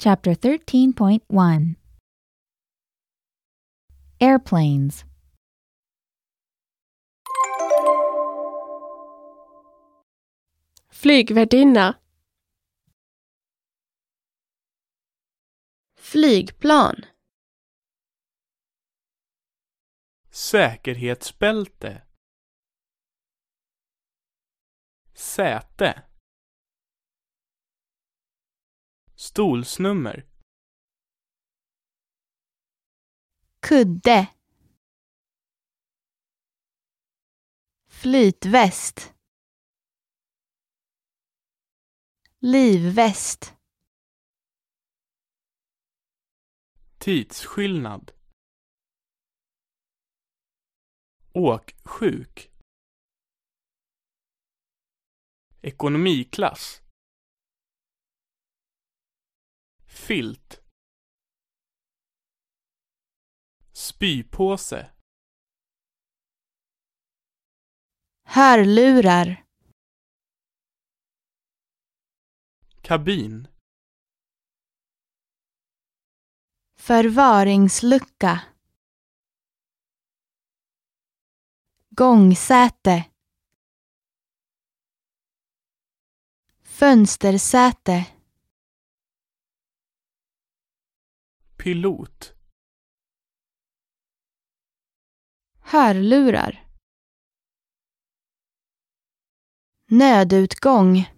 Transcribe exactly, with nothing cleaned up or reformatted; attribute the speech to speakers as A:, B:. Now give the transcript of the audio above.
A: Chapter thirteen point one Airplanes.
B: Flygvärdinna. Flygplan.
C: Säkerhetsbälte. Säte. Stolsnummer.
A: Kudde. Flytväst. Livväst.
C: Tidsskillnad. Åksjuk. Ekonomiklass. Filt. Spypåse.
A: Hörlurar.
C: Kabin.
A: Förvaringslucka. Gångsäte. Fönstersäte.
C: Pilot.
A: Hörlurar. Nödutgång.